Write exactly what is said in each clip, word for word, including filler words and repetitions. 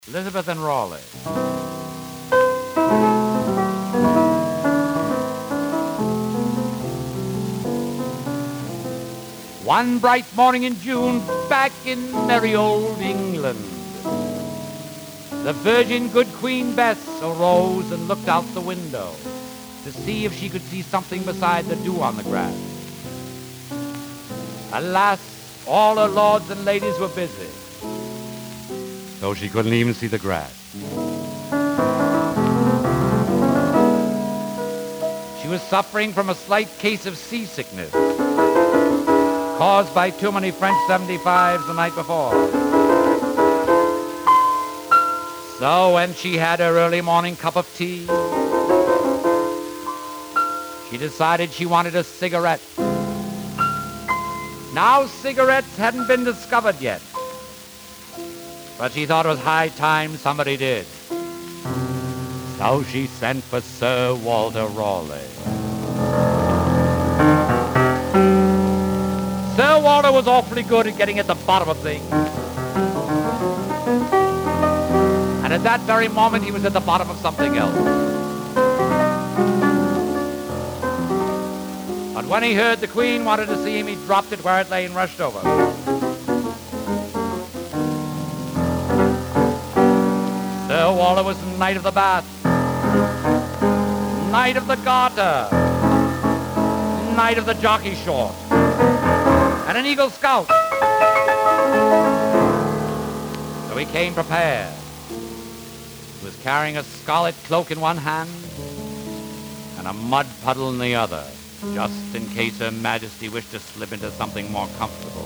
Elizabeth and Raleigh. One bright morning in June, back in merry old England, the virgin good Queen Bess arose and looked out the window to see if she could see something beside the dew on the grass. Alas, all her lords and ladies were busy, so she couldn't even see the grass. She was suffering from a slight case of seasickness caused by too many French seventy-fives the night before. So when she had her early morning cup of tea, she decided she wanted a cigarette. Now cigarettes hadn't been discovered yet, but she thought it was high time somebody did. So she sent for Sir Walter Raleigh. Sir Walter was awfully good at getting at the bottom of things. And at that very moment, he was at the bottom of something else. But when he heard the Queen wanted to see him, he dropped it where it lay and rushed over. Sir Walter was Knight of the Bath, Knight of the Garter, Knight of the Jockey Short, and an Eagle Scout. So he came prepared. He was carrying a scarlet cloak in one hand and a mud puddle in the other, just in case Her Majesty wished to slip into something more comfortable.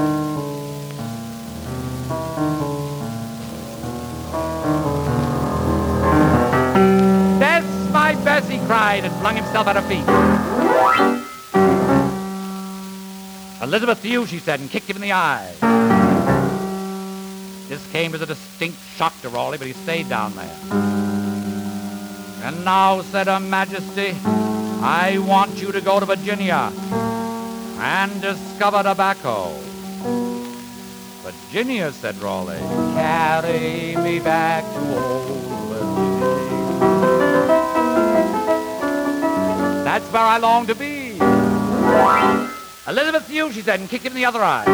"Bess, my Bess," he cried, and flung himself at her feet. "Elizabeth to you," she said, and kicked him in the eye. This came as a distinct shock to Raleigh, but he stayed down there. "And now," said Her Majesty, "I want you to go to Virginia and discover tobacco." "Virginia," said Raleigh, "carry me back to old Virginia. That's where I long to be." "Elizabeth, you," she said, and kicked him in the other eye.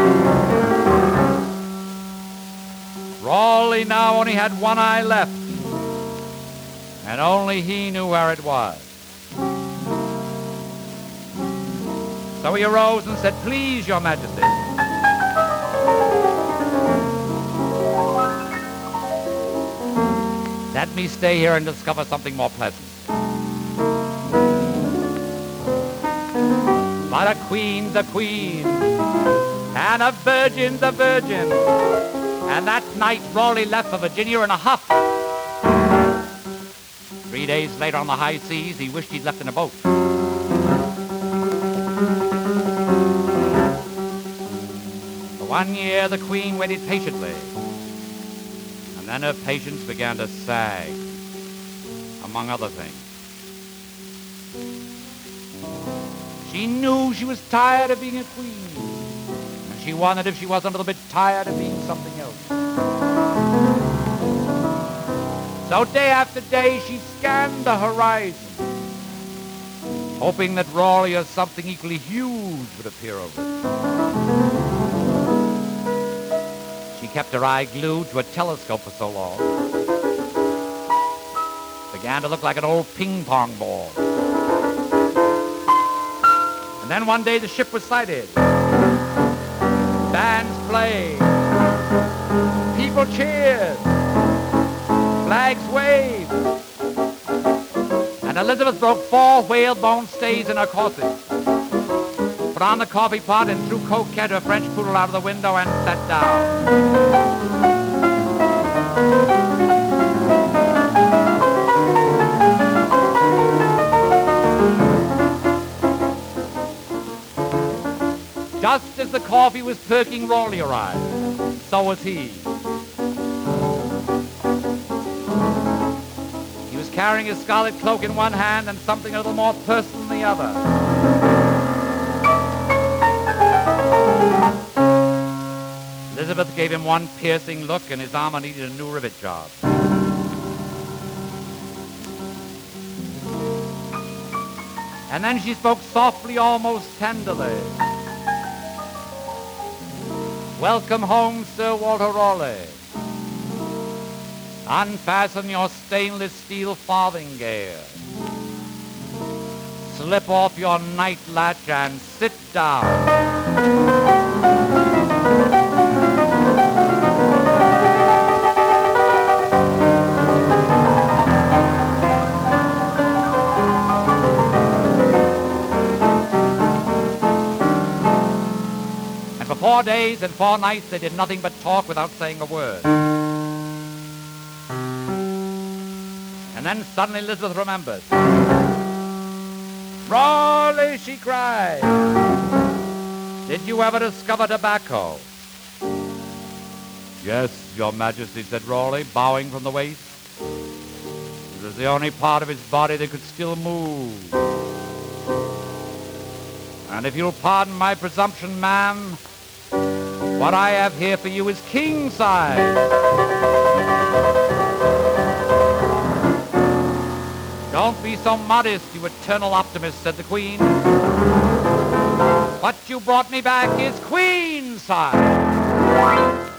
Raleigh now only had one eye left, and only he knew where it was. So he arose and said, "Please, Your Majesty." "Let me stay here and discover something more pleasant." But a queen's a queen, and a virgin's a virgin. And that night, Raleigh left for Virginia in a huff. Three days later on the high seas, he wished he'd left in a boat. For one year, the Queen waited patiently. And then her patience began to sag, among other things. She knew she was tired of being a queen. And she wondered if she wasn't a little bit tired of being something else. So day after day, she scanned the horizon, hoping that Raleigh or something equally huge would appear over it. She kept her eye glued to a telescope for so long, it began to look like an old ping-pong ball. And then one day the ship was sighted. Bands played. People cheered. Flags waved. And Elizabeth broke four whalebone stays in her corset, put on the coffee pot, and threw Coquette, her French poodle, out of the window and sat down. Just as the coffee was perking, Raleigh arrived. So was he. He was carrying his scarlet cloak in one hand and something a little more personal in the other. Elizabeth gave him one piercing look, and his armor needed a new rivet job. And then she spoke softly, almost tenderly. Welcome home, Sir Walter Raleigh. Unfasten your stainless steel farthingale. Slip off your night latch and sit down. And for four days and four nights they did nothing but talk without saying a word. And then suddenly Elizabeth remembered. Raleigh, she cried, did you ever discover tobacco? Yes, Your Majesty, said Raleigh, bowing from the waist. It was the only part of his body that could still move. And if you'll pardon my presumption, ma'am, what I have here for you is king size. Don't be so modest, you eternal optimist, said the Queen. What you brought me back is queen size.